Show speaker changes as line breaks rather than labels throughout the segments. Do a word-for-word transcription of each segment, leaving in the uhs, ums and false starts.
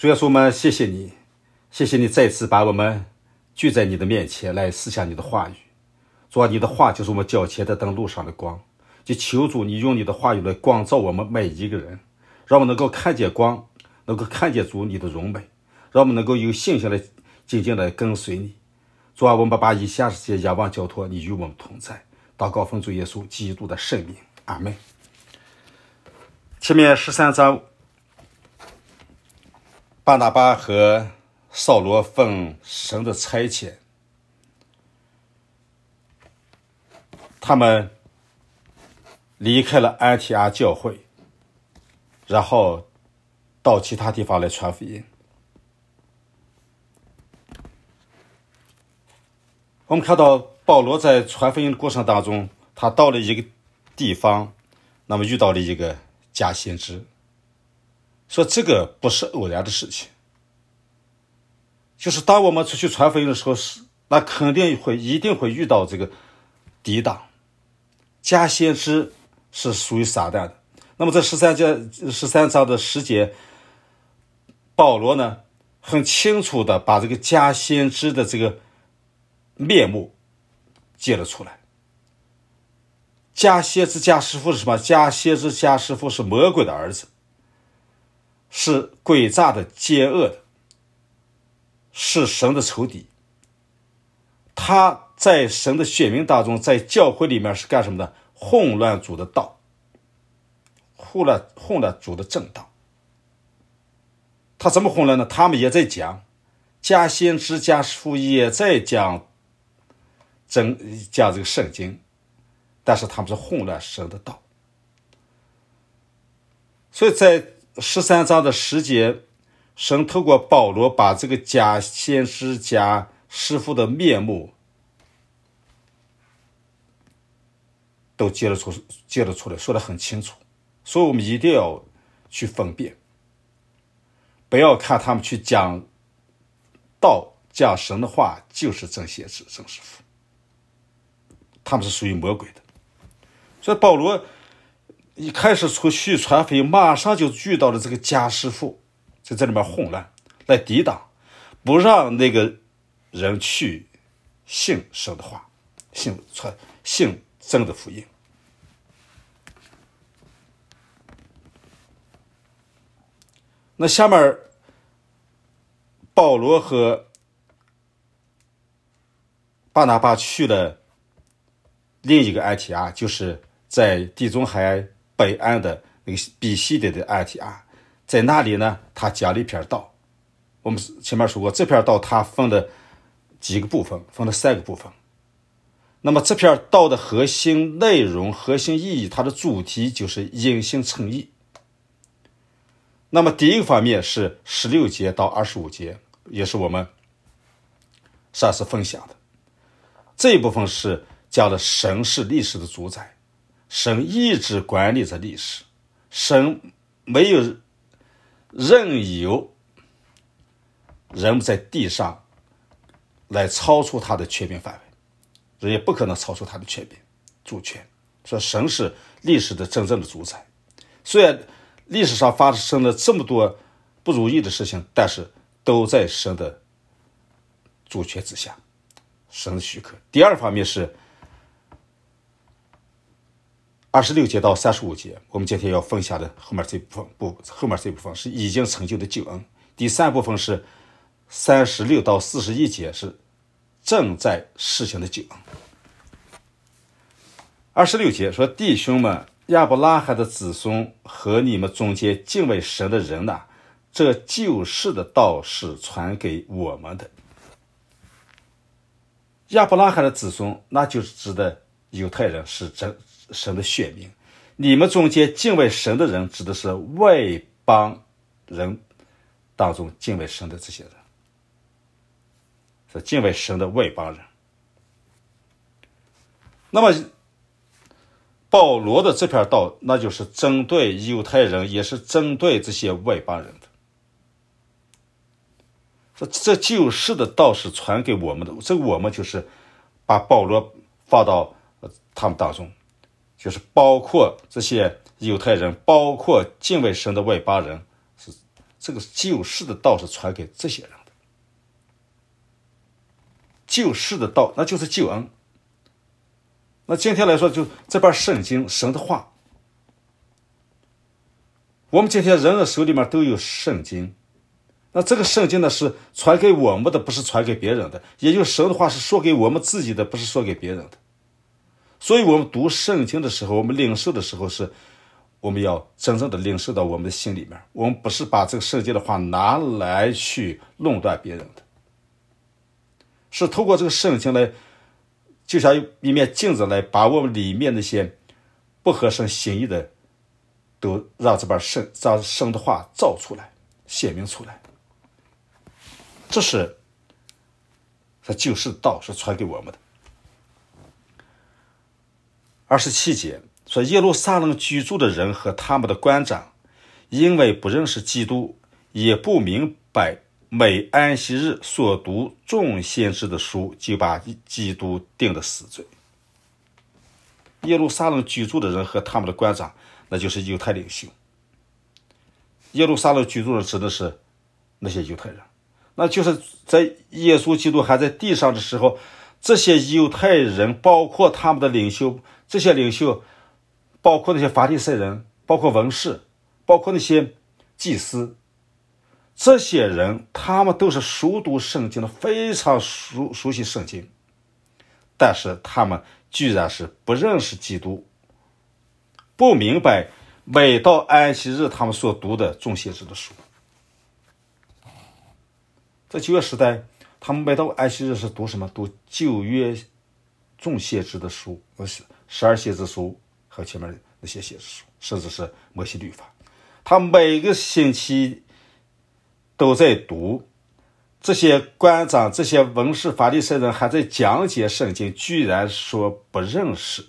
主耶稣，我们谢谢你，谢谢你再次把我们聚在你的面前来思想你的话语。主啊，你的话就是我们脚前的灯，路上的光。就求主你用你的话语来光照我们每一个人，让我们能够看见光，能够看见主你的荣美，让我们能够有信心来紧紧的跟随你。主啊，我们把以下这些仰望交托你与我们同在，祷告奉主耶稣基督的圣名，阿们。前面十三章，巴拿巴和扫罗奉神的差遣，他们离开了安提阿教会，然后到其他地方来传福音。我们看到保罗在传福音的过程当中，他到了一个地方，那么遇到了一个假先知，说这个不是偶然的事情，就是当我们出去传福音的时候，是那肯定会一定会遇到这个抵挡。假先知是属于撒旦的。那么在十三节十三章的十节，保罗呢很清楚的把这个假先知的这个面目揭了出来。假先知假师傅是什么？假先知假师傅是魔鬼的儿子，是诡诈的、奸恶的，是神的仇敌。他在神的选民当中，在教会里面是干什么的？混乱主的道，混乱混乱主的正道。他怎么混乱呢？他们也在讲，假先知假师傅也在讲真讲这个圣经，但是他们是混乱神的道。所以在十三章的十节，神透过保罗把这个假先知假师傅的面目都揭了出揭了出来，说得很清楚。所以我们一定要去分辨，不要看他们去讲道讲神的话就是真先知真师傅，他们是属于魔鬼的。所以保罗一开始出去传福音，马上就遇到了这个假师傅，在这里面混乱，来抵挡，不让那个人去信神的话，信传信真的福音。那下面保罗和巴拿巴去了另一个安提阿，就是在地中海北岸的那个比西底的安提阿。在那里呢，他讲了一篇道。我们前面说过，这篇道他分了几个部分，分了三个部分。那么这篇道的核心内容、核心意义，它的主题就是因信称义。那么第一个方面是十六节到二十五节，也是我们上次分享的。这一部分是讲了神是历史的主宰，神一直管理着历史，神没有任由人在地上来超出他的权柄范围，人也不可能超出他的权柄主权。说神是历史的真正的主宰，虽然历史上发生了这么多不如意的事情，但是都在神的主权之下，神的许可。第二方面是二十六节到三十五节，我们今天要分享的后面这部分不后面这部分是已经成就的救恩。第三部分是三十六到四十一节，是正在实行的救恩。二十六节说：弟兄们，亚伯拉罕的子孙和你们中间敬畏神的人呐、啊，这救世的道是传给我们的。亚伯拉罕的子孙，那就是指的犹太人，是真神的选民。你们中间敬畏神的人，指的是外邦人当中敬畏神的这些人，是敬畏神的外邦人。那么保罗的这篇道，那就是针对犹太人，也是针对这些外邦人的。这这救世的道是传给我们的，这个我们就是把保罗放到他们当中，就是包括这些犹太人，包括敬畏神的外邦人，是这个救世的道是传给这些人的。救世的道那就是救恩。那今天来说，就这本圣经神的话，我们今天人的手里面都有圣经，那这个圣经呢是传给我们的，不是传给别人的，也就是神的话是说给我们自己的，不是说给别人的。所以我们读圣经的时候，我们领受的时候，是我们要真正的领受到我们的心里面，我们不是把这个圣经的话拿来去论断别人的，是透过这个圣经来，就像一面镜子来把我们里面那些不合神心意的都让这本圣让神的话照出来，显明出来。这是这救世道是传给我们的。二十七节说，耶路撒冷居住的人和他们的官长，因为不认识基督，也不明白每安息日所读众先知的书，就把基督定了死罪。耶路撒冷居住的人和他们的官长，那就是犹太领袖。耶路撒冷居住的指的是那些犹太人，那就是在耶稣基督还在地上的时候，这些犹太人包括他们的领袖，这些领袖包括那些法利赛人，包括文士，包括那些祭司，这些人他们都是熟读圣经的，非常熟熟悉圣经，但是他们居然是不认识基督，不明白每到安息日他们所读的众先知的书。在旧约时代，他们每到安息日是读什么？读旧约众先知的书，十二先知书和前面那些先知书，甚至是摩西律法。他每个星期都在读，这些官长、这些文士、法利赛人还在讲解圣经，居然说不认识、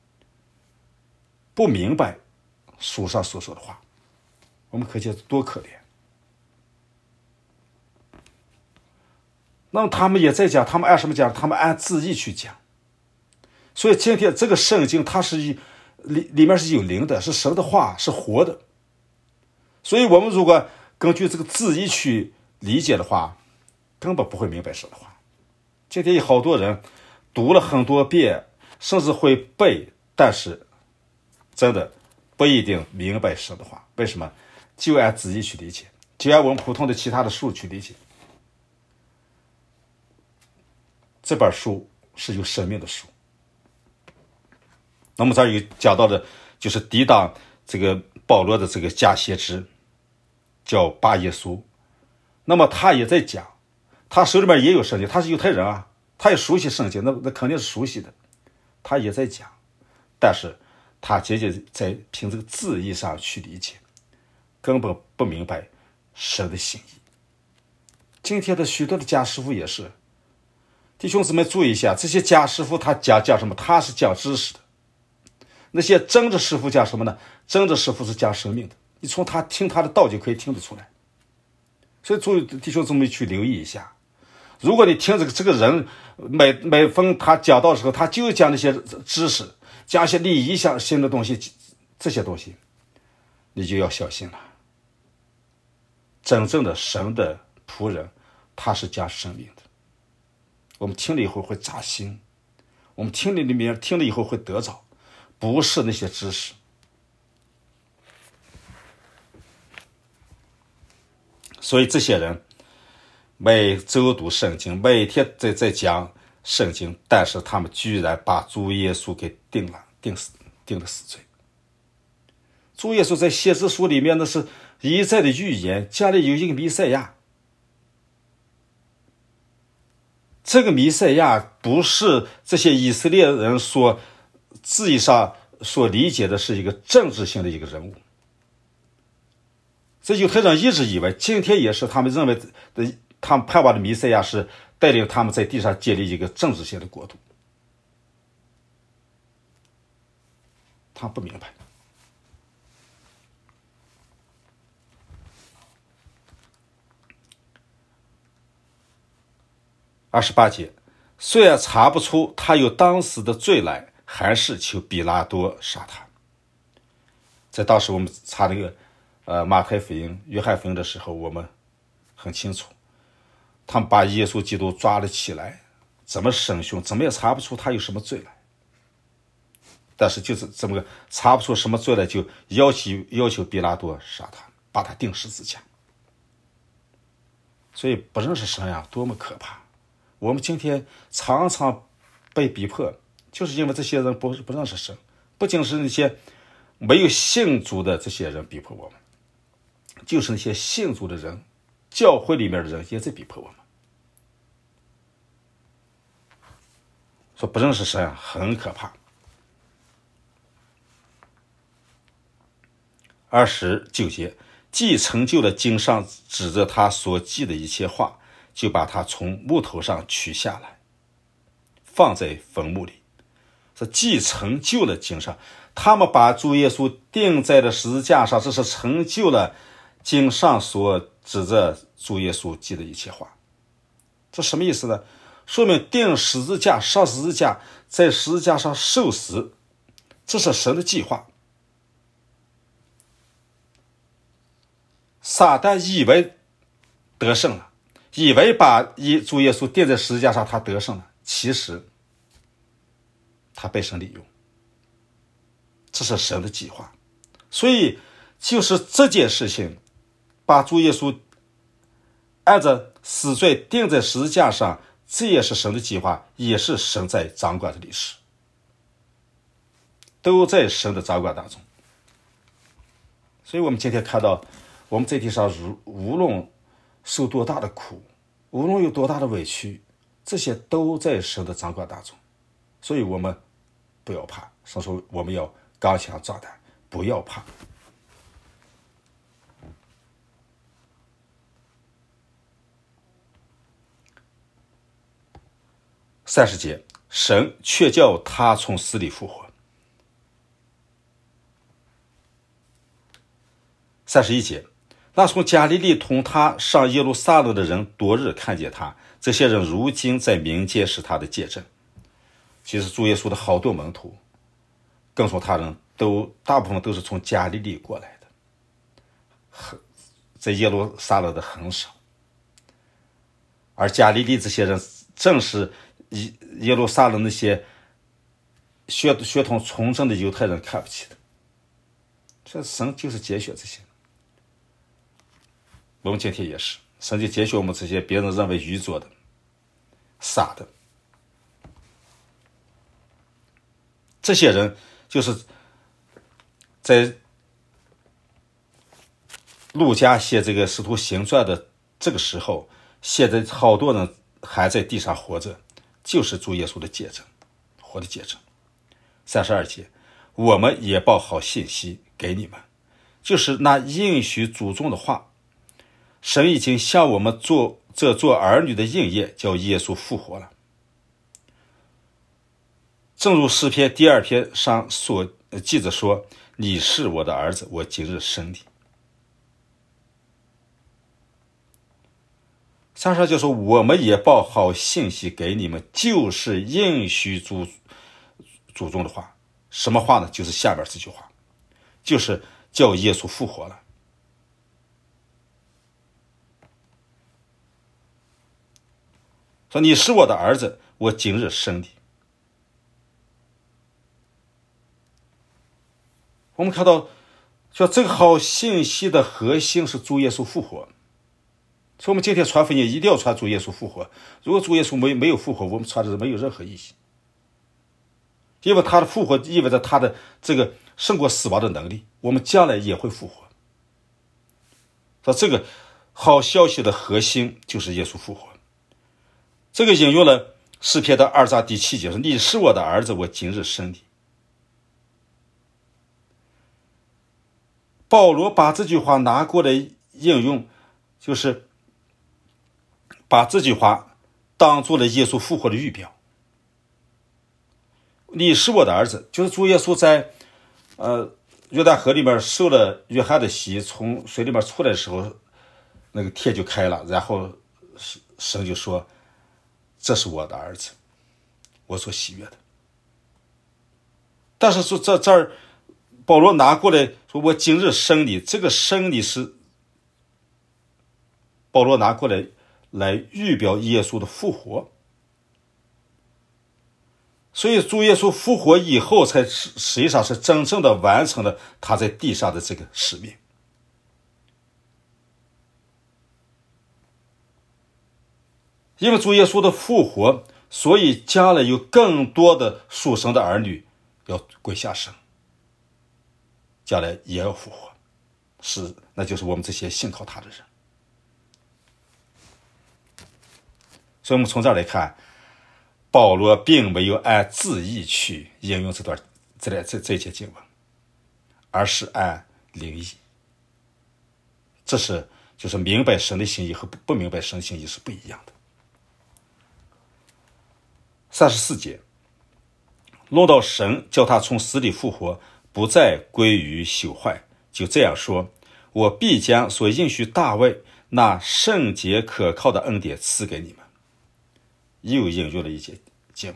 不明白书上所说的话，我们可见多可怜。那么他们也在讲，他们按什么讲？他们按字义去讲。所以今天这个圣经它是里里面是有灵的，是神的话，是活的。所以我们如果根据这个字义去理解的话，根本不会明白神的话。今天有好多人读了很多遍，甚至会背，但是真的不一定明白神的话。为什么？就按字义去理解，就按我们普通的其他的书去理解。这本书是有生命的书。那么这儿有讲到的，就是抵挡这个保罗的这个假先知，叫巴耶稣。那么他也在讲，他手里面也有圣经，他是犹太人啊，他也熟悉圣经，那那肯定是熟悉的。他也在讲，但是他仅仅在凭这个字义上去理解，根本不明白神的心意。今天的许多的假师傅也是，弟兄姊妹注意一下，这些假师傅他讲讲什么？他是讲知识的。那些真的师傅讲什么呢？真的师傅是讲生命的，你从他听他的道就可以听得出来。所以注意，弟兄姊妹去留意一下，如果你听这个这个人每每逢他讲道的时候，他就讲那些知识，讲一些利益上新的东西，这些东西你就要小心了。真正的神的仆人，他是讲生命的，我们听了以后会扎心，我们听了里面听了以后会得着，不是那些知识。所以这些人每周读圣经，每天在在讲圣经，但是他们居然把主耶稣给定了，定死定了死罪。主耶稣在先知书里面呢是一再的预言，将来有一个弥赛亚。这个弥赛亚不是这些以色列人所字义上所理解的是一个政治性的一个人物。这犹太人一直以为，今天也是，他们认为的，他们盼望的弥赛亚是带领他们在地上建立一个政治性的国度。他不明白。二十八节，虽然查不出他有当时的罪来，还是求比拉多杀他。在当时我们查那个呃马太福音、约翰福音的时候，我们很清楚，他们把耶稣基督抓了起来，怎么审讯，怎么也查不出他有什么罪来。但是就是这么个查不出什么罪来，就要求要求比拉多杀他，把他钉十字架。所以不认识神呀，多么可怕！我们今天常常被逼迫，就是因为这些人不不认识神，不仅是那些没有信主的这些人逼迫我们，就是那些信主的人，教会里面的人也在逼迫我们。说不认识神啊，很可怕。二十九节，既成就了经上指着他所记的一切话，就把他从木头上取下来，放在坟墓里。这既成就了经上，他们把主耶稣钉在了十字架上，这是成就了经上所指着主耶稣记的一切话。这什么意思呢？说明钉十字架，上十字架，在十字架上受死，这是神的计划。撒旦以为得胜了，以为把主耶稣钉在十字架上他得胜了，其实他被神利用，这是神的计划。所以就是这件事情，把主耶稣按着死罪钉在十字架上，这也是神的计划，也是神在掌管的历史，都在神的掌管当中。所以我们今天看到，我们在地上无论受多大的苦，无论有多大的委屈，这些都在神的掌管当中。所以我们不要怕，所以说我们要刚强壮胆，不要怕。三十节，神却叫他从死里复活。三十一节，那从加利利同他上耶路撒冷的人多日看见他，这些人如今在民间是他的见证。其实主耶稣的好多门徒跟从他人都大部分都是从加利利过来的，在耶路撒冷的很少。而加利利这些人正是耶路撒冷那些血血统纯正的犹太人看不起的，这神就是拣选这些。我们今天也是，神就拣选我们这些别人认为愚拙的、傻的，这些人就是在路加写这个使徒行传的这个时候，现在好多人还在地上活着，就是主耶稣的见证，活的见证。三十二节，我们也报好信息给你们，就是那应许祖宗的话，神已经向我们做这做儿女的应验，叫耶稣复活了。正如诗篇第二篇上所记着说，你是我的儿子，我今日生你。三十二就说，我们也报好信息给你们，就是应许祖祖宗的话。什么话呢？就是下面这句话，就是叫耶稣复活了。说你是我的儿子，我今日生你。我们看到说这个好信息的核心是主耶稣复活，所以我们今天传福音一定要传主耶稣复活。如果主耶稣没没有复活，我们传的没有任何意义，因为他的复活意味着他的这个胜过死亡的能力，我们将来也会复活。说这个好消息的核心就是耶稣复活。这个引用了诗篇的二章第七节，说你是我的儿子，我今日生你。保罗把这句话拿过来应用，就是把这句话当做了耶稣复活的预表。你是我的儿子，就是主耶稣在呃约旦河里面受了约翰的洗，从水里面出来的时候，那个天就开了，然后神就说，这是我的儿子，我所喜悦的。但是说这这儿保罗拿过来说我今日生你，这个生你是保罗拿过来来预表耶稣的复活。所以主耶稣复活以后才实际上是真正的完成了他在地上的这个使命。因为主耶稣的复活，所以将来有更多的属神的儿女要归下生，将来也要复活，是那就是我们这些信靠他的人。所以我们从这儿来看，保罗并没有按字义去引用这段这这这节经文，而是按灵意。这是就是明白神的心意和不明白神的心意是不一样的。三十四节，论到神叫他从死里复活，不再归于朽坏，就这样说，我必将所应许大卫那圣洁可靠的恩典赐给你们。又引用了一节经文，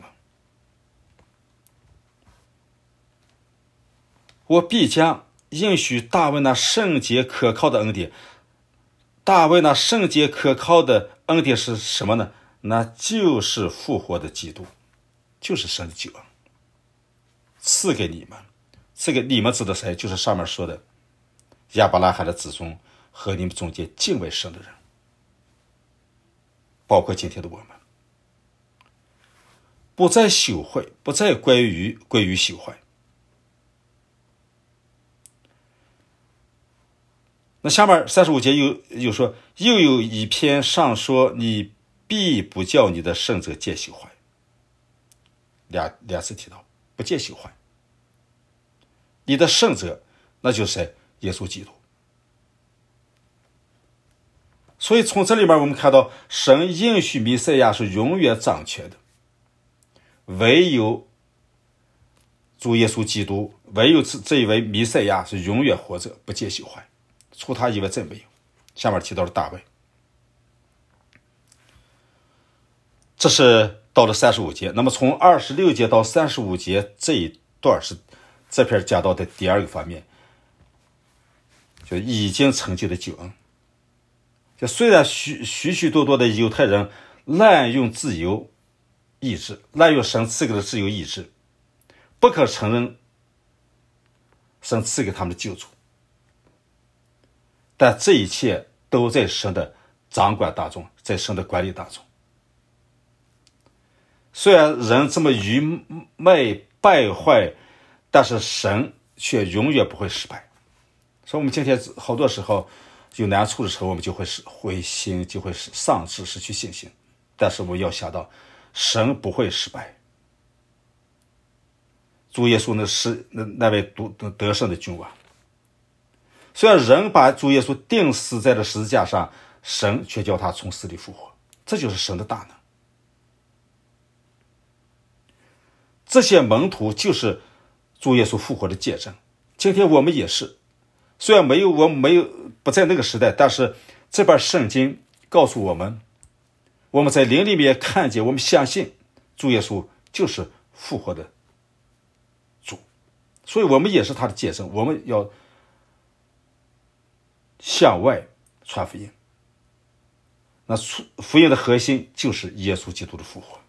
我必将应许大卫那圣洁可靠的恩典。大卫那圣洁可靠的恩典是什么呢？那就是复活的基督，就是神的救恩，赐给你们。赐给你们指的谁？就是上面说的亚伯拉罕的子孙和你们中间敬畏神的人，包括今天的我们。不再朽坏，不再归于归于朽坏。那下面三十五节又又说，又有一篇上说，你必不叫你的圣者见朽坏。两两次提到不见朽坏，你的圣者那就是谁？耶稣基督。所以从这里面我们看到，神应许弥赛亚是永远掌权的，唯有主耶稣基督，唯有这一位弥赛亚是永远活着，不见朽坏，除他以外真没有。下面提到了大卫，这是到了三十五节。那么从二十六节到三十五节这一段是这篇讲到的第二个方面，就已经成就的救恩。就虽然许许许多多的犹太人滥用自由意志，滥用神赐给的自由意志，不可承认神赐给他们的救主，但这一切都在神的掌管当中，在神的管理当中。虽然人这么愚昧败坏，但是神却永远不会失败。所以我们今天好多时候有难处的时候，我们就会灰心，就会丧志，失去信心。但是我们要想到，神不会失败。主耶稣那是那位得胜的君王。虽然人把主耶稣钉死在了十字架上，神却叫他从死里复活，这就是神的大能。这些门徒就是主耶稣复活的见证。今天我们也是，虽然没有我们没有不在那个时代，但是这本圣经告诉我们，我们在灵里面看见，我们相信主耶稣就是复活的主，所以我们也是他的见证。我们要向外传福音，那福音的核心就是耶稣基督的复活。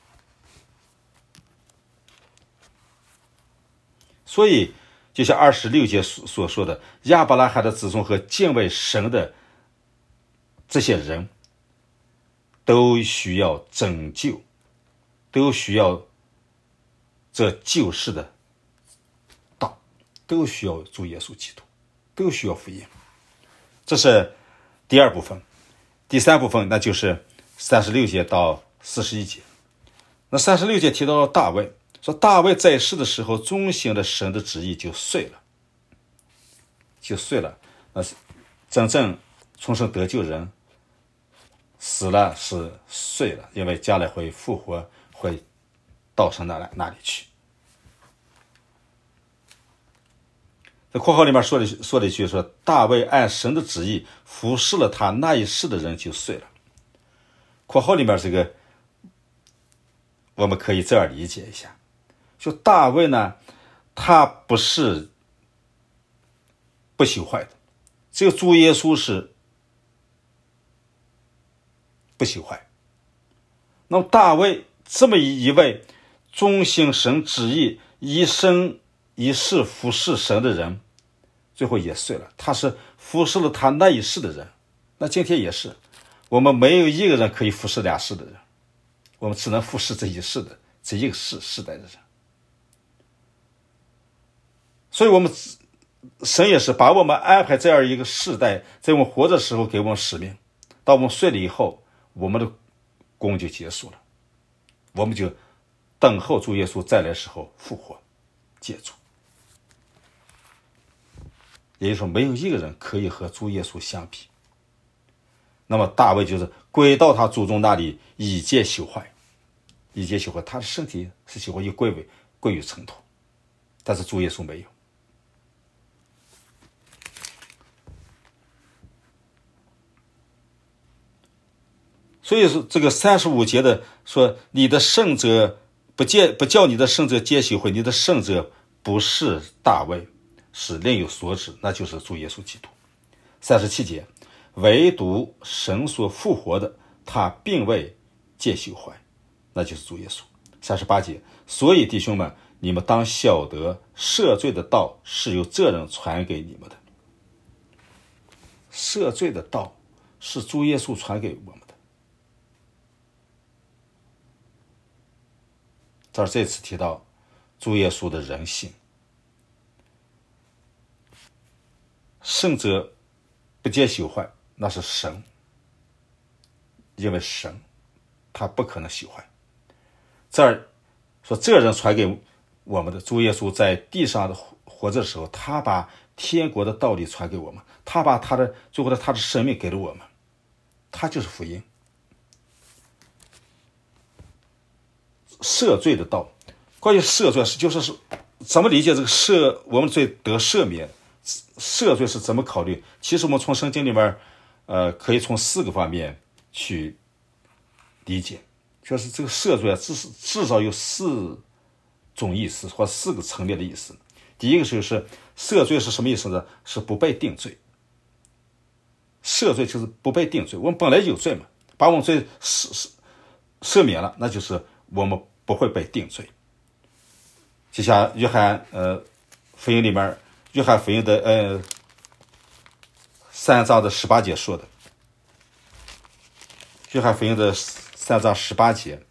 所以就像二十六节所说的，亚伯拉罕的子孙和敬畏神的这些人都需要拯救，都需要这救世的道，都需要主耶稣基督，都需要福音。这是第二部分。第三部分那就是三十六节到四十一节。那三十六节提到了大卫，说大卫在世的时候遵行了神的旨意，就碎了就碎了那真正重生得救人死了是碎了，因为将来会复活，会到神那那里去。在括号里面说了说了一句，说大卫按神的旨意服侍了他那一世的人就碎了。括号里面这个我们可以这样理解一下，就大卫呢，他不是不朽坏的，只有主耶稣是不朽坏。那么大卫这么一位忠行神旨意、一生一世服侍神的人，最后也碎了。他是服侍了他那一世的人。那今天也是，我们没有一个人可以服侍两世的人，我们只能服侍这一世的这一个世世代的人。所以我们神也是把我们安排这样一个世代，在我们活着的时候给我们使命，到我们睡了以后，我们的工就结束了，我们就等候主耶稣再来的时候复活接主。也就是说，没有一个人可以和主耶稣相比。那么大卫就是归到他祖宗那里，以戒朽坏，以戒朽坏，他的身体是朽坏，又归为归于尘土，但是主耶稣没有。所以说这个三十五节的说，你的圣者不借不叫你的圣者皆朽坏，你的圣者不是大卫，是另有所指，那就是主耶稣基督。三十七节，唯独神所复活的，他并未皆朽坏，那就是主耶稣。三十八节，所以弟兄们，你们当晓得赦罪的道是由这人传给你们的。赦罪的道是主耶稣传给我们的。这儿这次提到主耶稣的人性，圣者不见朽坏，那是神，因为神他不可能朽坏。这儿说这人传给我们的，主耶稣在地上的活着的时候，他把天国的道理传给我们，他把他的最后的他的生命给了我们，他就是福音。赦罪的道，关于赦罪是就是是怎么理解这个赦，我们罪得赦免，赦罪是怎么考虑？其实我们从圣经里面，呃，可以从四个方面去理解，就是这个赦罪啊，至至少有四种意思或四个层面的意思。第一个就是赦罪是什么意思呢？是不被定罪。赦罪就是不被定罪，我们本来有罪嘛，把我们罪赦赦免了，那就是我们不会被定罪。就像约翰呃福音里面，约翰福音的呃三章的十八节说的，约翰福音的三章十八节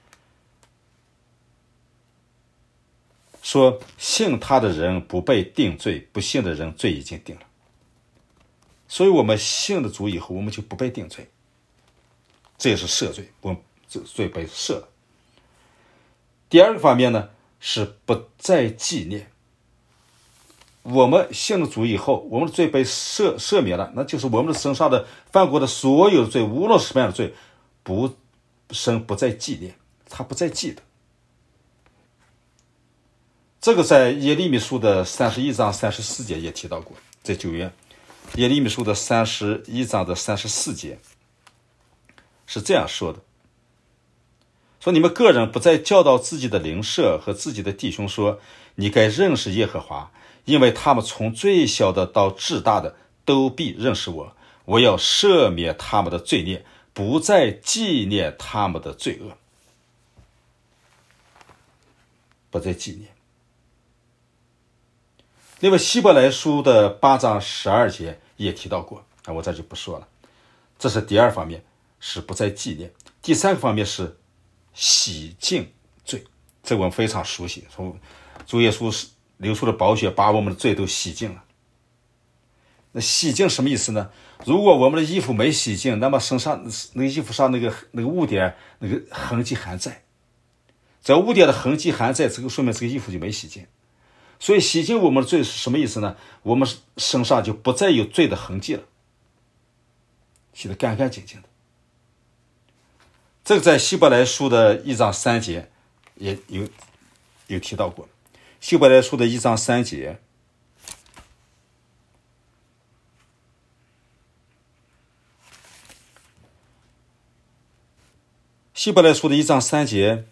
说，信他的人不被定罪，不信的人罪已经定了。所以我们信了主以后，我们就不被定罪，这也是赦罪，我们罪被赦了。第二个方面呢，是不再纪念。我们信了主以后，我们的罪被赦赦免了，那就是我们的身上的犯过的所有的罪，无论是什么样的罪，不神不再纪念，他不再记得。这个在耶利米书的三十一章三十四节也提到过，在旧约耶利米书的三十一章的三十四节是这样说的，说你们个人不再教导自己的邻舍和自己的弟兄说，你该认识耶和华，因为他们从最小的到至大的都必认识我，我要赦免他们的罪孽，不再纪念他们的罪恶。不再纪念。另外希伯来书的八章十二节也提到过，我这就不说了。这是第二方面，是不再纪念。第三个方面是洗净罪，这我们非常熟悉，从主耶稣流出的宝血把我们的罪都洗净了。那洗净什么意思呢？如果我们的衣服没洗净，那么身上那个衣服上那个那个污点那个痕迹还在，只要污点的痕迹还在，这个说明这个衣服就没洗净。所以洗净我们的罪是什么意思呢？我们身上就不再有罪的痕迹了，洗得干干净净的。这个在希伯来书的一章三节也有有提到过。希伯来书的一章三节，希伯来书的一章三节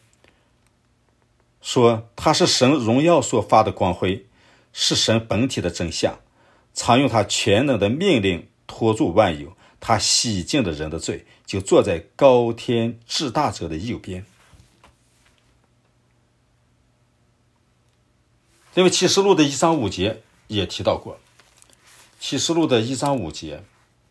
说，他是神荣耀所发的光辉，是神本体的真相， 常用他全能的命令托住万有，他洗净了人的罪，就坐在高天至大者的右边。因为启示录的一章五节也提到过，启示录的一章五节，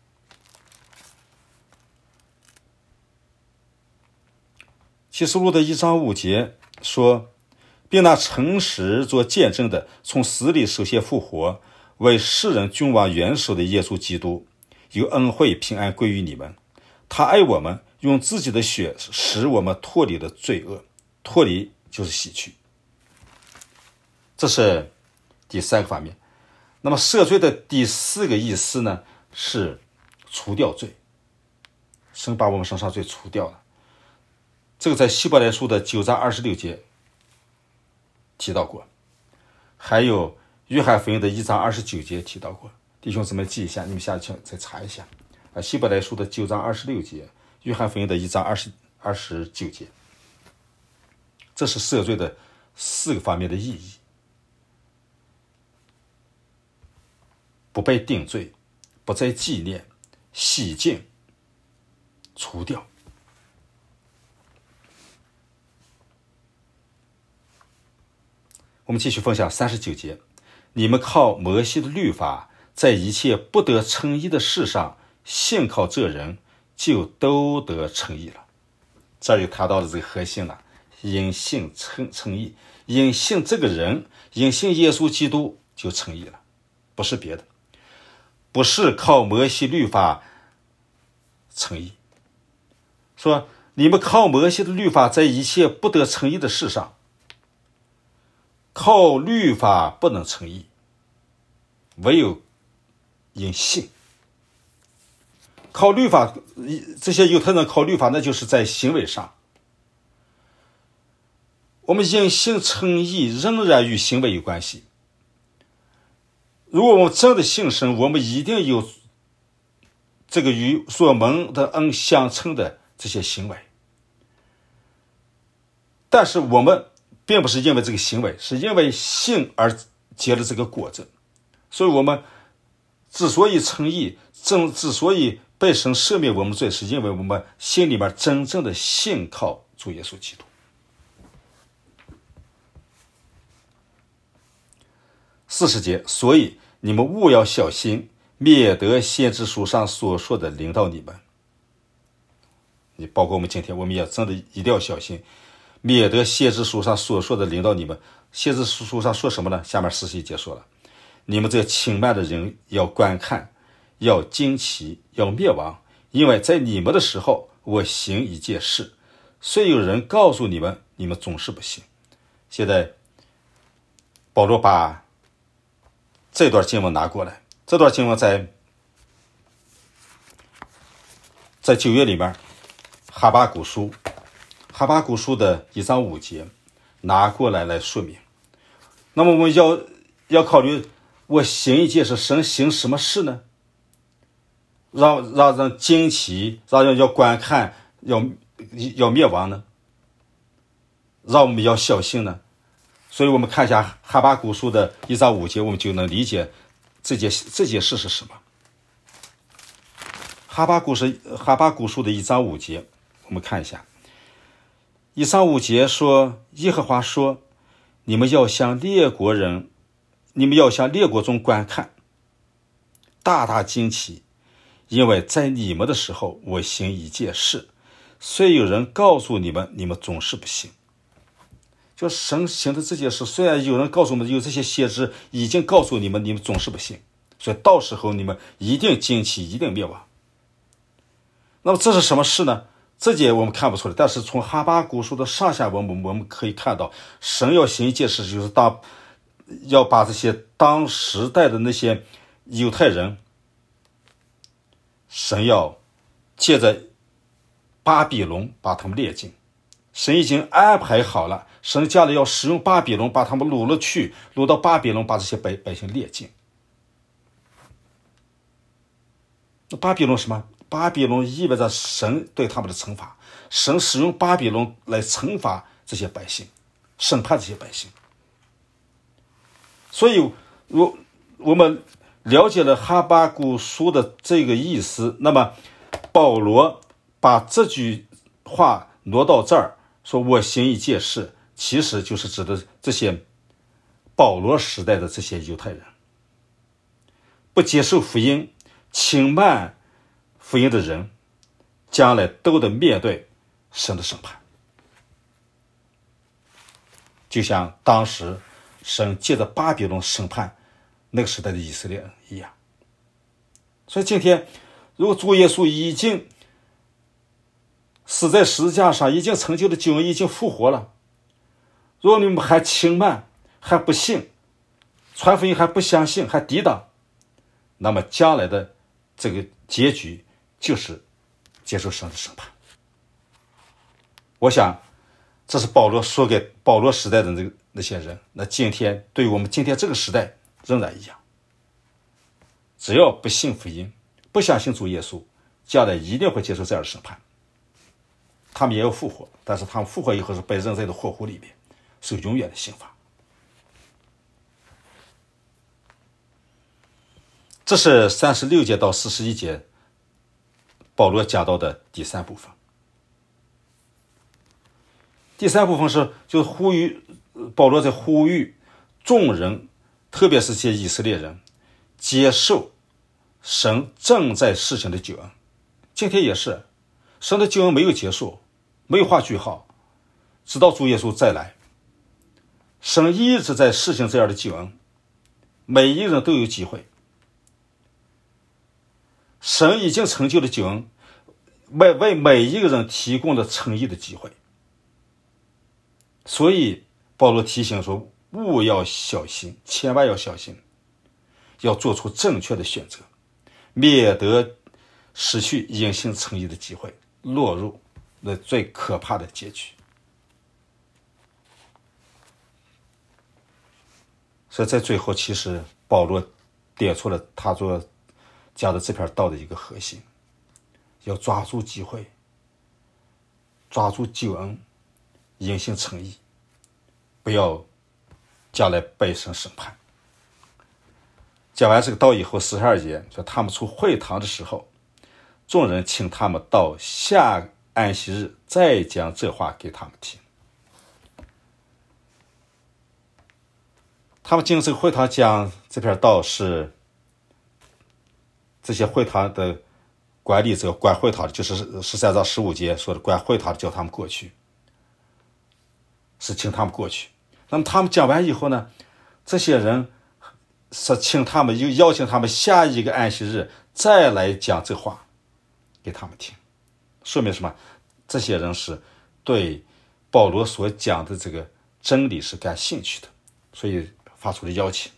启示录的一章五节说，并拿诚实做见证的，从死里首先复活，为世人君王元首的耶稣基督，有恩惠平安归于你们。他爱我们，用自己的血使我们脱离了罪恶，脱离就是洗去。这是第三个方面。那么赦罪的第四个意思呢，是除掉罪，神把我们身上罪除掉了。这个在希伯来书的九章二十六节提到过，还有约翰福音的一章二十九节提到过。弟兄姊妹记一下，你们下去再查一下啊，希伯来书的九章二十六节，约翰福音的一章二十二十九节。这是赦罪的四个方面的意义：不被定罪，不再纪念，洗净，除掉。我们继续分享三十九节，你们靠摩西的律法，在一切不得称义的事上，信靠这人，就都得称义了。这里谈到了这个核心了，因信称称义，因信这个人，因信耶稣基督就称义了，不是别的，不是靠摩西律法称义。说你们靠摩西的律法，在一切不得称义的事上，靠律法不能称义，唯有因信。靠律法，这些犹太人靠律法，那就是在行为上。我们因信称义仍然与行为有关系。如果我们真的信神，我们一定有这个与所蒙的恩相称的这些行为。但是我们并不是因为这个行为，是因为信而结了这个果子。所以我们之所以称义，正之所以被神赦免我们罪，是因为我们心里面真正的信靠主耶稣基督。四十节，所以你们务要小心，免得先知书上所说的临到你们。你包括我们今天，我们也真的一定要小心，免得先知书上所说的临到你们。先知书上说什么呢？下面四十一节说了，你们这轻慢的人要观看，要惊奇，要灭亡，因为在你们的时候，我行一件事，虽有人告诉你们，你们总是不信。现在保罗把这段经文拿过来，这段经文在在旧约里面，哈巴谷书哈巴谷书的一章五节拿过来来说明。那么我们要要考虑，我行一件事，神行什么事呢？让让人惊奇，让人要观看，要要灭亡呢？让我们要小心呢？所以我们看一下哈巴谷书的一章五节，我们就能理解这件这件事是什么。哈巴谷是哈巴谷书的一章五节，我们看一下。一章五节说，耶和华说，你们要向列国人，你们要向列国中观看，大大惊奇，因为在你们的时候，我行一件事，虽有人告诉你们，你们总是不信。就神行的这件事，虽然有人告诉我们，有这些先知已经告诉你们，你们总是不信，所以到时候你们一定惊奇，一定灭亡。那么这是什么事呢？这节我们看不出来，但是从哈巴谷书的上下文，我们可以看到，神要行一件事，就是当要把这些当时代的那些犹太人，神要借着巴比伦把他们列尽。神已经安排好了，神将来要使用巴比伦把他们掳了去，掳到巴比伦把这些百百姓列尽。那巴比伦什么？巴比伦意味着神对他们的惩罚，神使用巴比伦来惩罚这些百姓，审判这些百姓。所以我我们了解了哈巴谷书的这个意思，那么保罗把这句话挪到这儿，说我行以借事，其实就是指的这些保罗时代的这些犹太人，不接受福音、轻慢福音的人，将来都得面对神的审判，就像当时神借着巴比伦审判那个时代的以色列人一样。所以今天如果主耶稣已经死在十字架上，已经成就了救恩，已经复活了，如果你们还轻慢，还不信，传福音还不相信，还抵挡，那么将来的这个结局就是接受神的审判。我想这是保罗说给保罗时代的那个那些人，那今天对于我们今天这个时代仍然一样，只要不信福音，不相信主耶稣，将来一定会接受这样的审判。他们也有复活，但是他们复活以后是被扔在的火湖里面，受永远的刑罚。这是三十六节到四十一节保罗讲到的第三部分。第三部分是就是呼吁保罗在呼吁众人，特别是些以色列人，接受神正在施行的救恩。今天也是，神的救恩没有结束，没有画句号，直到主耶稣再来，神一直在施行这样的救恩，每一个人都有机会。神已经成就了救恩，为为每一个人提供了称义的机会。所以保罗提醒说，务要小心，千万要小心，要做出正确的选择，免得失去因信称义的机会，落入那最可怕的结局。所以在最后，其实保罗点出了他所讲的这篇道的一个核心，要抓住机会，抓住救恩，因信称义，不要将来被神审判。讲完这个道以后，四十二节说，他们出会堂的时候，众人请他们到下安息日再讲这话给他们听。他们进这个会堂讲这篇道，是这些会堂的管理者管会堂的，就是十三章十五节说的管会堂的叫他们过去，是请他们过去。那么他们讲完以后呢，这些人是请他们，又邀请他们下一个安息日再来讲这话给他们听。说明什么？这些人是对保罗所讲的这个真理是感兴趣的，所以发出了邀请。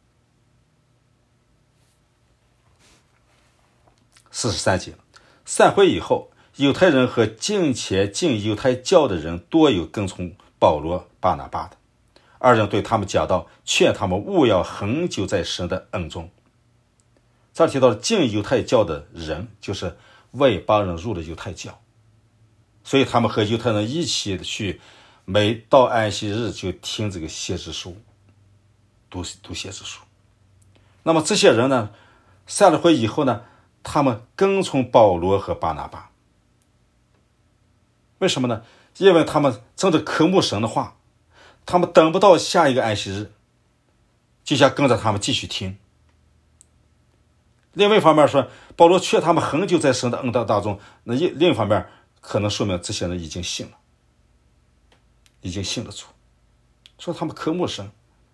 四十三节，散会以后，犹太人和敬虔敬犹太教的人多有跟从保罗、巴拿巴的。二人对他们讲道，劝他们务要恒久在神的恩中。这儿提到了敬犹太教的人，就是外邦人入了犹太教，所以他们和犹太人一起去，每到安息日就听这个先知书，读读先知书。那么这些人呢，散了会以后呢，他们跟从保罗和巴拿巴。为什么呢？因为他们真的渴慕神的话，他们等不到下一个安息日，就想跟着他们继续听。另外一方面说，保罗劝他们恒久在神的恩道当中，那另一方面可能说明这些人已经信了，已经信了主，说他们渴慕神。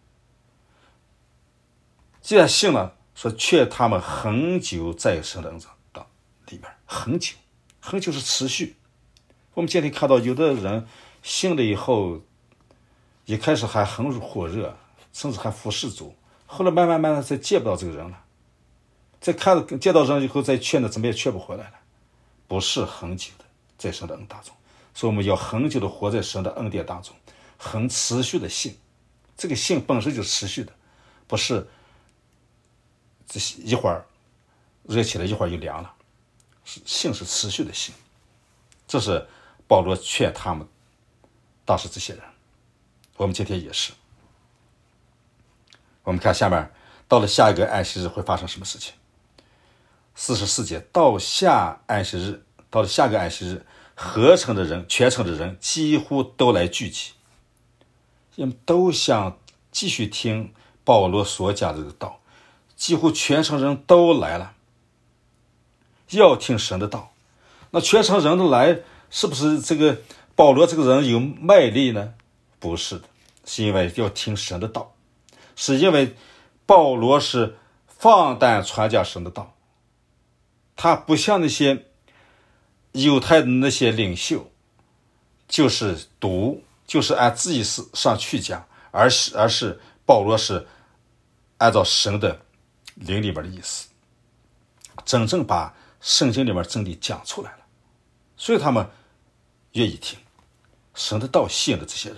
既然信了，说劝他们恒久在神的恩道里面，恒久，恒久是持续。我们今天看到有的人信了以后，一开始还很火热，甚至还服侍主，后来慢慢慢慢再见不到这个人了，再看见到人以后再劝的怎么也劝不回来了，不是恒久的在神的恩当中。所以我们要恒久的活在神的恩典当中，很持续的信。这个信本身就是持续的，不是这一会儿热起来一会儿又凉了，信是持续的信。这是保罗劝他们当时这些人，我们今天也是。我们看下面， 到了下一个安息日会发生什么事情。四十四节，到下安息日，到了下个安息日，合城的人，全城的人几乎都来聚集，因为都想继续听保罗所讲的这个道，几乎全城人都来了，要听神的道。那全城人都来，是不是这个保罗这个人有卖力呢？不是的，是因为要听神的道，是因为保罗是放胆传讲神的道，他不像那些犹太的那些领袖，就是读，就是按自己上去讲，而是而是保罗是按照神的灵里边的意思，真正把圣经里面真理讲出来了，所以他们愿意听神的道，吸引了这些人。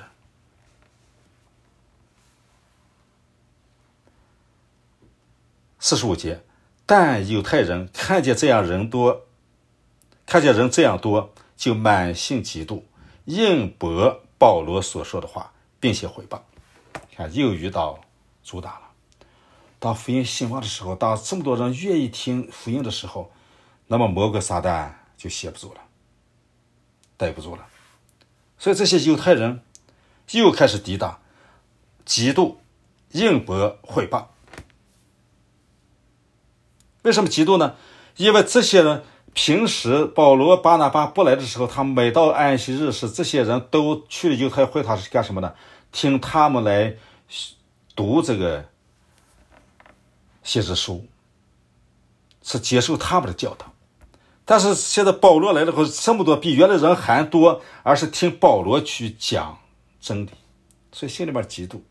四十五节，但犹太人看见这样人多，看见人这样多，就满心嫉妒，应驳保罗所说的话，并且毁谤。看，又遇到阻挡了。当福音兴旺的时候，当这么多人愿意听福音的时候，那么魔鬼撒旦就歇不住了，待不住了。所以这些犹太人又开始抵挡、嫉妒、应驳、毁谤。为什么嫉妒呢？因为这些人平时保罗巴拿巴不来的时候，他们每到安息日时，这些人都去了犹太会堂是干什么呢？听他们来读这个先知书，是接受他们的教导。但是现在保罗来了后，这么多比原来人还多，而是听保罗去讲真理，所以心里面嫉妒。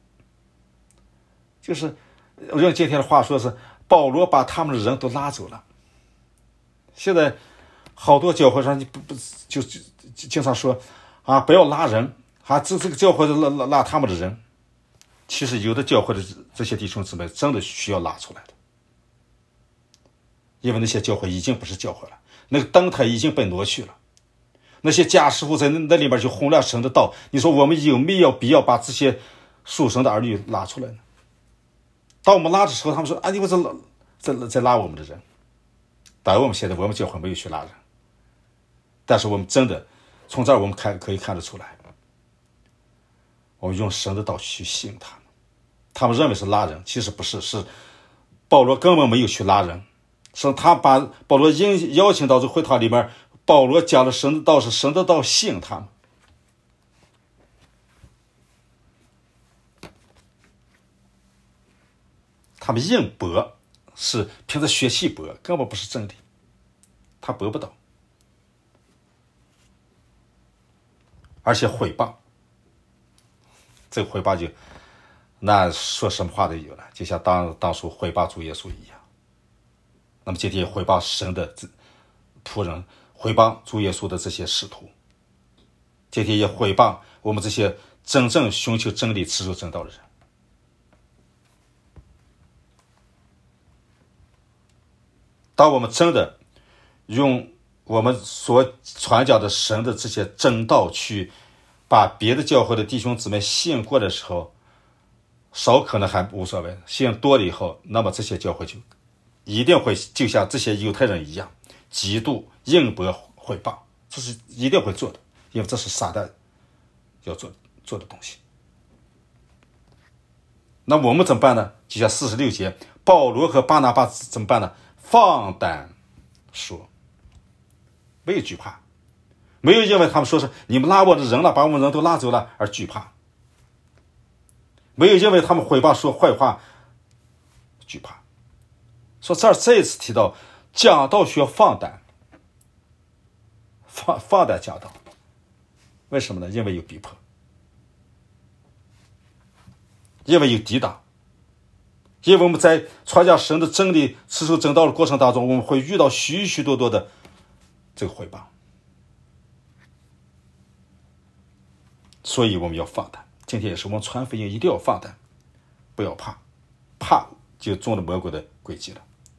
就是用今天的话说，是保罗把他们的人都拉走了。现在好多教会上你不不就就经常说啊，不要拉人啊，这这个教会拉拉拉他们的人。其实有的教会的这些弟兄姊妹真的需要拉出来的，因为那些教会已经不是教会了，那个灯台已经被挪去了，那些假师傅在那那里面就混乱神的道。你说我们有没有必要把这些属神的儿女拉出来呢？当我们拉的时候，他们说啊，你们在在在拉我们的人。当然我们现在我们教会没有去拉人，但是我们真的从这儿我们看可以看得出来，我们用神的道去吸引他们。他们认为是拉人，其实不是，是保罗根本没有去拉人，是他把保罗引邀请到这会堂里面，保罗讲的神的道，是神的道吸引他们。他们硬驳，是凭着血气驳，根本不是真理，他驳不倒，而且毁谤。这个毁谤就那说什么话都有了，就像当当初毁谤主耶稣一样。那么今天毁谤神的仆人，毁谤主耶稣的这些使徒，今天也毁谤我们这些真正寻求真理、持守正道的人。当我们真的用我们所传讲的神的这些真道去把别的教会的弟兄姊妹吸引过的时候，少可能还无所谓，吸引多了以后，那么这些教会就一定会就像这些犹太人一样，嫉妒、应驳、毁谤，这是一定会做的，因为这是撒旦要做做的东西。那我们怎么办呢？就像四十六节，保罗和巴拿巴怎么办呢？放胆说，没有惧怕，没有因为他们说是你们拉我的人了，把我们人都拉走了而惧怕，没有因为他们毁谤说坏话惧怕。说这儿再一次提到讲道需要放胆，放放胆讲道，为什么呢？因为有逼迫，因为有抵挡，因为我们在传讲神的真理、持守正道的过程当中，我们会遇到许许多多的这个毁谤，所以我们要放胆。今天也是我们传福音一定要放胆，不要怕，怕就中了魔鬼的诡计了。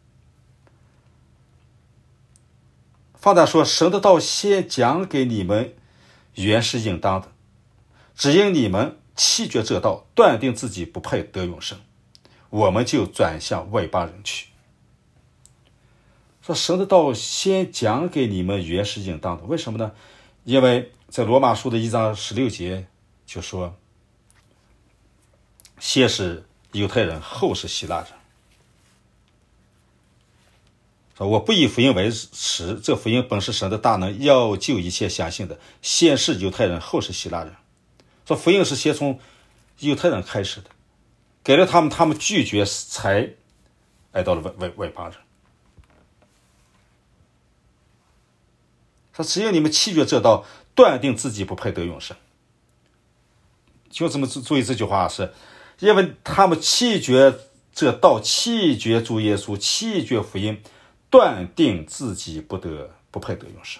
放胆说，神的道先讲给你们，原是应当的，只因你们弃绝这道，断定自己不配得永生。 我们就转向外邦人去。说神的道先讲给你们原是应当的，为什么呢？因为在罗马书的一章十六节就说，先是犹太人，后是希腊人。说我不以福音为耻，这福音本是神的大能，要救一切相信的，先是犹太人，后是希腊人。说福音是先从犹太人开始的，给了他们，他们拒绝，才来到了外外外邦人。说只有你们弃绝这道，断定自己不配得永生。就这么注意这句话，是因为他们弃绝这道，弃绝主耶稣，弃绝福音，断定自己不得不配得永生。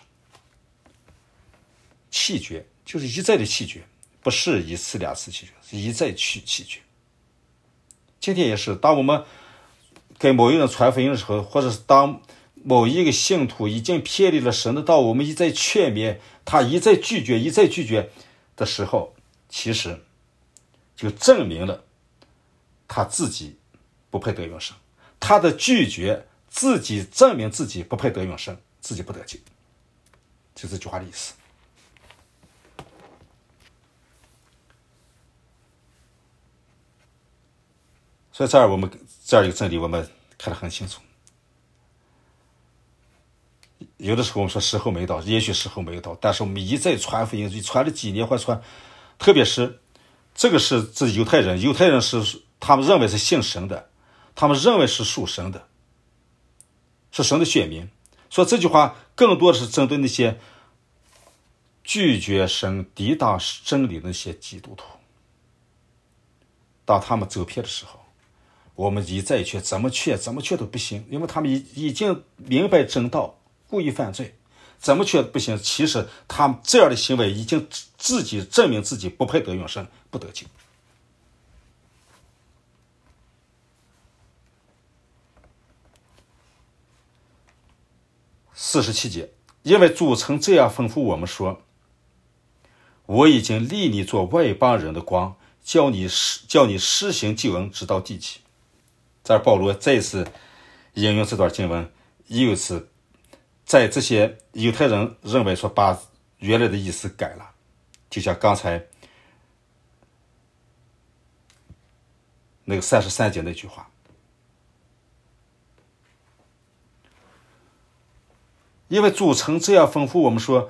弃绝就是一再的弃绝，不是一次两次弃绝，是一再去弃绝。今天也是，当我们给某一个人传福音的时候，或者是当某一个信徒已经偏离了神的道，我们一再劝勉他，一再拒绝，一再拒绝的时候，其实就证明了他自己不配得永生。他的拒绝自己证明自己不配得永生，自己不得救，就这句话的意思。所以这儿我们这儿一个真理我们看得很清楚。有的时候我们说时候没到，也许时候没有到，但是我们一再传福音，传了几年或传，特别是这个是这犹太人，犹太人是他们认为是信神的，他们认为是属神的，是神的选民。所以这句话更多的是针对那些拒绝神、抵挡真理的那些基督徒。当他们走偏的时候，我们一再劝，怎么劝怎么劝都不行，因为他们已已经明白正道，故意犯罪，怎么劝不行。其实他们这样的行为已经自己证明自己不配得永生，不得救。四十七节，因为主曾这样吩咐我们说，我已经立你做外邦人的光，叫你叫你施行救恩，直到地极。在保罗再次引用这段经文，又一次在这些犹太人认为说把原来的意思改了，就像刚才那个三十三节那句话，因为主曾这样吩咐我们说，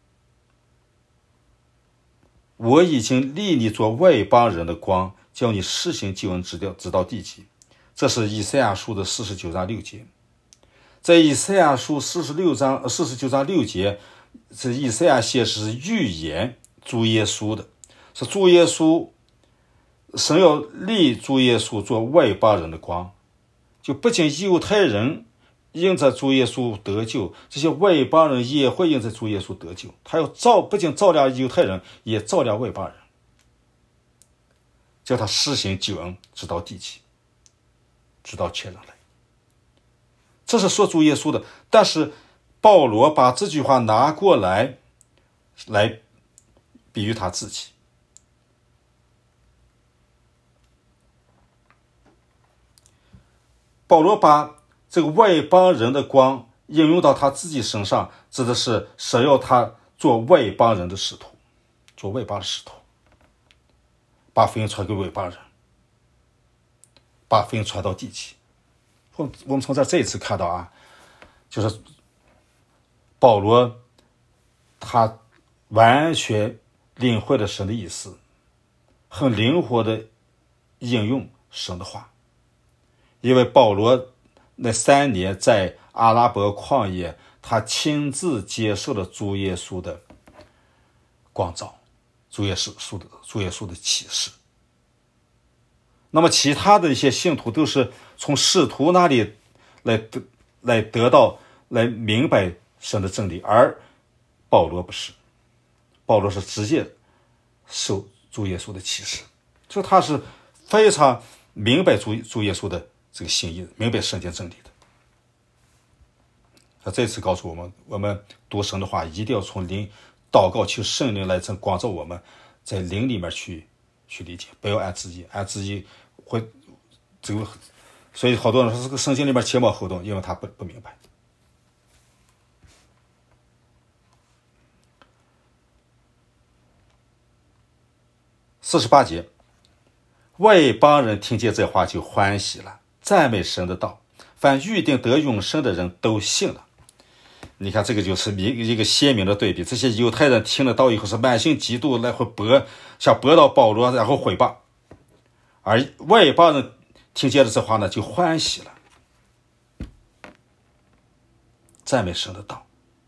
我已经立你做外邦人的光，叫你施行救恩，直到直到地极。这是以赛亚书的四十九章六节。在以赛亚书四十六章四十九章六节，是以赛亚先是预言主耶稣的，是主耶稣，神要立主耶稣做外邦人的光，就不仅犹太人因着主耶稣得救，这些外邦人也会因着主耶稣得救。他要照不仅照亮犹太人，也照亮外邦人，叫他施行救恩，直到地极，直到全人类。这是说主耶稣的，但是保罗把这句话拿过来来比喻他自己。保罗把这个外邦人的光应用到他自己身上，指的是神要他做外邦人的使徒，做外邦的使徒，把福音传给外邦人，把福音传到地极。我我们从这这一次看到啊，就是保罗他完全领会了神的意思，很灵活的应用神的话。因为保罗那三年在阿拉伯旷野，他亲自接受了主耶稣的光照，主耶稣的主耶稣的启示。那么其他的一些信徒都是从使徒那里来得来得到来明白神的真理，而保罗不是，保罗是直接受主耶稣的启示，所以他是非常明白主主耶稣的这个心意，明白圣经真理的。他这次告诉我们，我们读神的话一定要从灵祷告，求圣灵来光照我们，在灵里面去去理解，不要按自己按自己会这个，所以好多人说这个圣经里面前冒后动，因为他不不明白。四十八节，外邦人听见这话就欢喜了，赞美神的道，凡预定得永生的人都信了。你看，这个就是一个鲜明的对比。这些犹太人听了道以后是满心嫉妒，来回驳，想驳到保罗，然后毁谤；而外邦人听见了这话呢，就欢喜了，赞美神的道。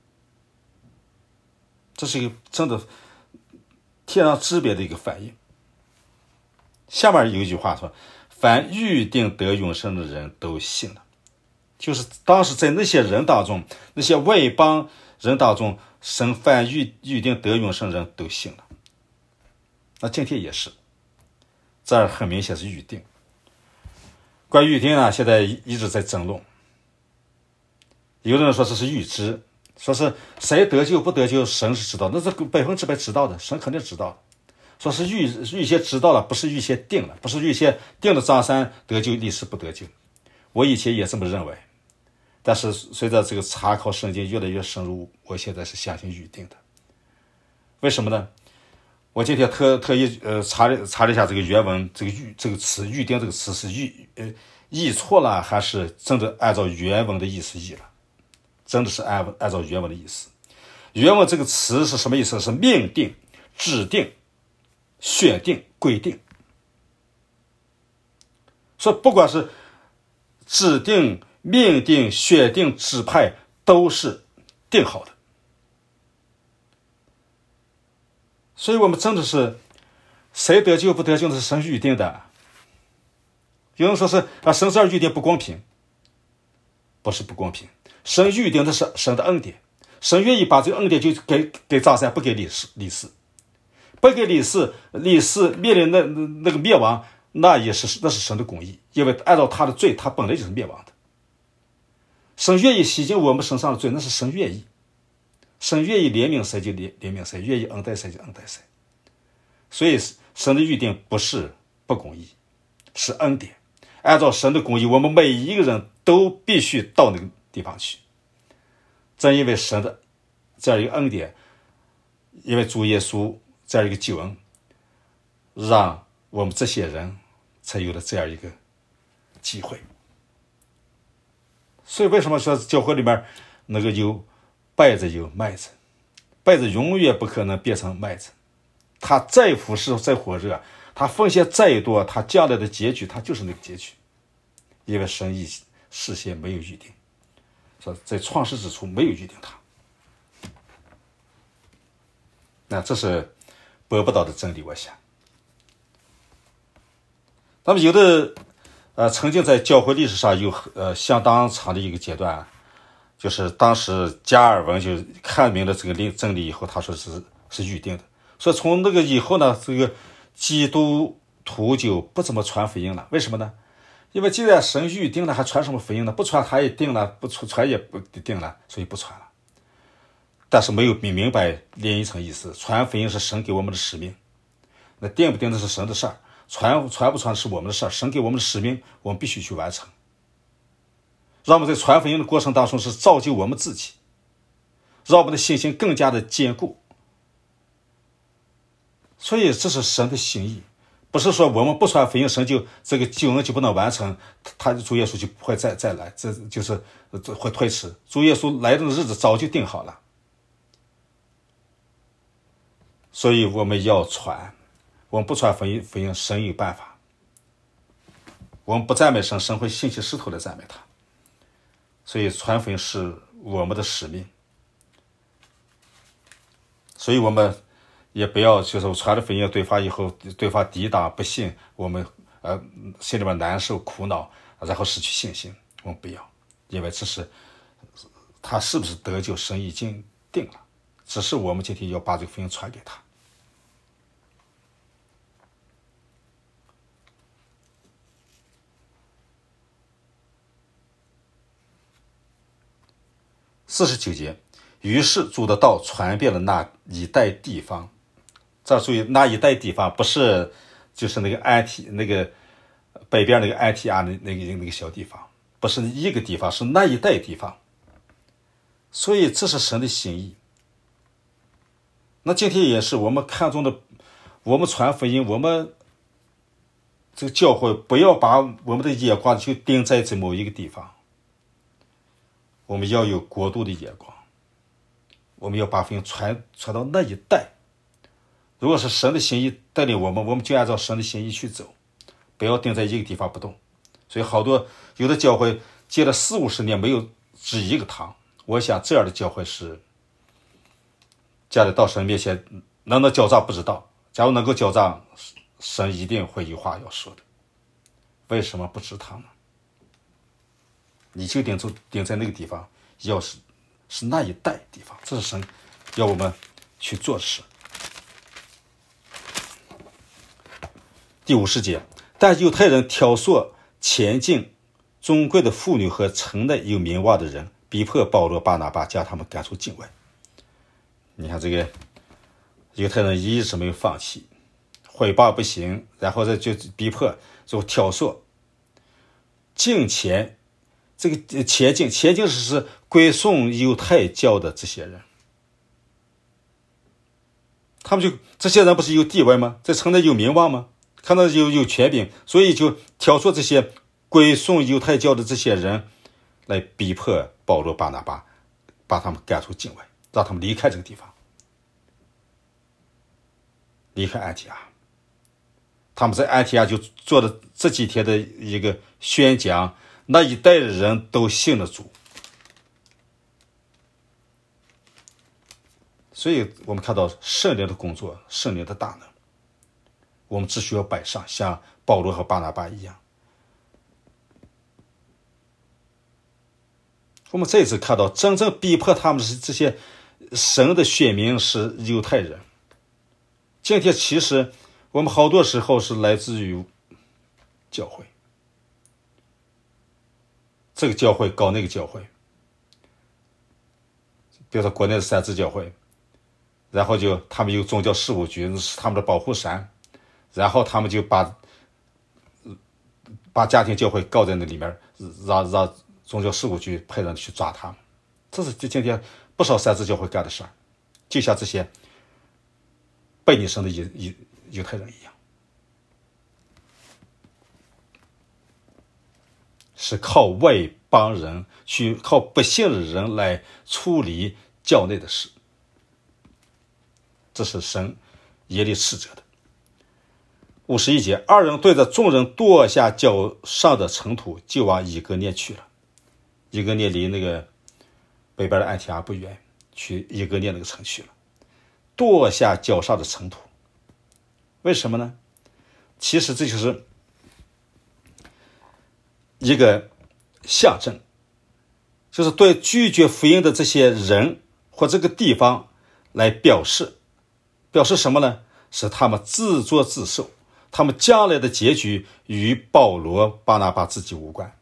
这是一个真的天壤之别的一个反应。下面有一句话说，凡预定得永生的人都信了。就是当时在那些人当中，那些外邦人当中，神凡预预定得永生的人都信了。那今天也是，这儿很明显是预定。关于预定啊，现在一直在争论。有的人说这是预知，说是谁得救不得救，神是知道，那是百分之百知道的，神肯定知道的。说是预预先知道了，不是预先定了，不是预先定了张三得救，李四不得救。我以前也这么认为，但是随着这个查考圣经越来越深入，我现在是相信预定的。为什么呢？我今天特特意呃查了查了一下这个原文，这个预这个词预定这个词是预呃译错了，还是真的按照原文的意思译了？真的是按按照原文的意思。原文这个词是什么意思？是命定、指定、选定、规定。说不管是指定、命定、选定、指派，都是定好的。所以我们真的是谁得救不得救，那是神预定的。有人说是啊，神这儿预定不公平，不是不公平，神预定的是神的恩典，神愿意把这个恩典就给给张三，不给李四，李四不给李四，李四面临那那个灭亡，那也是那是神的公义，因为按照他的罪，他本来就是灭亡的。神愿意洗净我们身上的罪，那是神愿意。神愿意怜悯谁就怜怜悯谁，愿意恩待谁就恩待谁。所以神的预定不是不公义，是恩典。按照神的公义，我们每一个人都必须到那个地方去。正因为神的这样一个恩典，因为主耶稣这样一个救恩，让我们这些人才有了这样一个机会。所以为什么说教会里面那个有稗子有麦子，稗子永远不可能变成麦子，他再服侍再火热，他奉献再多，他将来的结局他就是那个结局。因为神意事先没有预定，说在创世之初没有预定他。那这是驳不倒的真理，我想。那么有的呃，曾经在教会历史上有呃相当长的一个阶段，就是当时加尔文就看明了这个真理以后，他说是是预定的。所以从那个以后呢，这个基督徒就不怎么传福音了。为什么呢？因为既然神预定了，还传什么福音呢？不传他也定了，不传也不定了，所以不传了。但是没有明明白另一层意思，传福音是神给我们的使命，那定不定的是神的事儿，传传不传是我们的事儿，神给我们的使命，我们必须去完成。让我们在传福音的过程当中是造就我们自己，让我们的信心更加的坚固。所以这是神的心意，不是说我们不传福音，神就这个救恩就不能完成，他主耶稣就不会再再来，这就是会推迟。主耶稣来的日子早就定好了。所以我们要传，我们不传福音，福音神有办法。我们不赞美神，神会兴起石头来赞美他。所以传福音是我们的使命。所以我们也不要就是传了福音对方以后，对方抵挡不信，我们呃心里面难受苦恼，然后失去信心。我们不要，因为这是他是不是得救，神已经定了。只是我们今天要把这个福音传给他。四十九节，于是主的道传遍了那一带地方。这注意，那一带地方不是就是那个安提那个北边那个安提阿那那个那个小地方，不是一个地方，是那一带地方。所以这是神的心意。那今天也是我们看重的，我们传福音，我们这个教会不要把我们的眼光就盯在这某一个地方，我们要有国度的眼光，我们要把福音传传到那一带。如果是神的心意带领我们，我们就按照神的心意去走，不要定在一个地方不动。所以好多有的教会建了四五十年没有只一个堂，我想这样的教会是家里到神面前能不能交账不知道，假如能够交账，神一定会有话要说的。为什么不支堂呢？你就定住定在那个地方，要是是那一带地方，这是神要我们去做的事。第五十节，但犹太人挑唆前进尊贵的妇女和城内有名望的人，逼迫保罗巴拿巴，将他们赶出境外。你看这个犹太人一直没有放弃，毁谤不行，然后再就逼迫，就挑唆敬前，这个前进前进是归顺犹太教的这些人，他们就这些人不是有地位吗？在城内有名望吗？看到有有权柄，所以就挑唆这些归顺犹太教的这些人来逼迫保罗巴拿巴，把他们赶出境外，让他们离开这个地方，离开安提阿。他们在安提阿就做了这几天的一个宣讲，那一代的人都信了主。所以我们看到圣灵的工作，圣灵的大能，我们只需要摆上，像保罗和巴拿巴一样。我们这次看到真正逼迫他们的是这些神的选民是犹太人。今天其实我们好多时候是来自于教会，这个教会搞那个教会，比如说国内的三支教会，然后就他们有宗教事务局是他们的保护伞，然后他们就把把家庭教会告在那里面，让让宗教事务局派人去抓他们。这是今天不少三支教会干的事儿，就像这些背逆神的犹犹犹太人一样，是靠外邦人去靠不信的人来处理教内的事，这是神严厉斥责的。五十一节，二人对着众人跺下脚上的尘土，就往以哥念去了。以哥念离那个北边的安提阿不远，去以哥念那个城去了。跺下脚上的尘土，为什么呢？其实这就是一个象征，就是对拒绝福音的这些人或这个地方来表示，表示什么呢？是他们自作自受，他们将来的结局与保罗巴拿巴自己无关。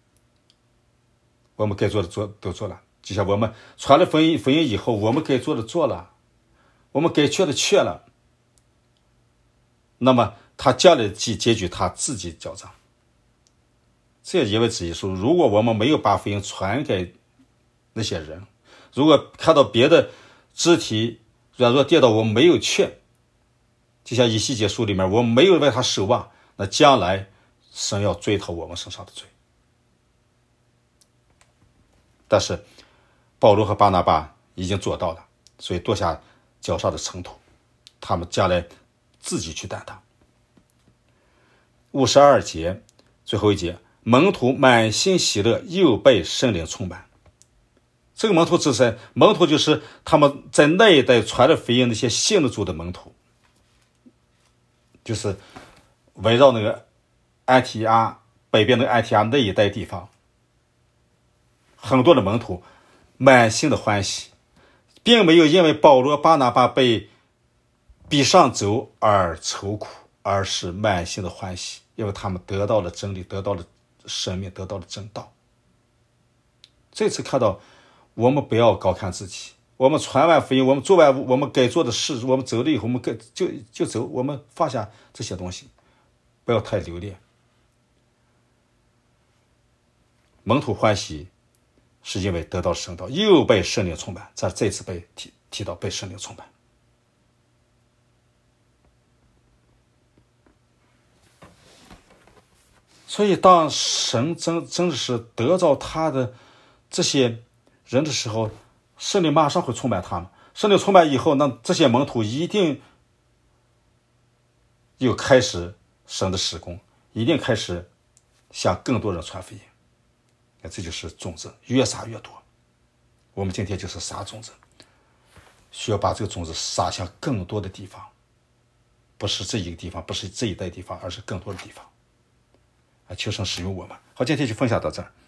我们该做的做都做了，就像我们传了福音福音以后，我们该做的做了，我们该去的去了，那么他将来的结局他自己交账。这也意味着说，如果我们没有把福音传给那些人，如果看到别的肢体软弱跌倒，我们没有劝，就像以西结书里面，我们没有为他守望，那将来神要追讨我们身上的罪。但是保罗和巴拿巴已经做到了，所以跺下脚上的尘土，他们将来自己去担当。五十二节最后一节，门徒满心喜乐，又被圣灵充满。这个门徒是谁？门徒就是他们在那一代传了福音那些信了主的门徒，就是围绕那个安提阿北边的安提阿那一带地方，很多的门徒满心的欢喜，并没有因为保罗巴拿巴被逼上走而愁苦，而是满心的欢喜，因为他们得到了真理，得到了生命，得到了真道。这次看到我们不要高看自己，我们传完福音，我们做完我们该做的事，我们走了以后，我们该就就走，我们放下这些东西，不要太留恋， 门徒欢喜，是因为得到圣道，又被圣灵充满。这再次被提提到被圣灵充满。所以当神真真的是得到他的这些人的时候，圣灵马上会充满他们。圣灵充满以后，那这些门徒一定又开始神的事工，一定开始向更多人传福音。这就是种子，越撒越多。我们今天就是撒种子，需要把这个种子撒向更多的地方，不是这一个地方，不是这一带地方，而是更多的地方。啊，求神使用我们。好，今天就分享到这儿。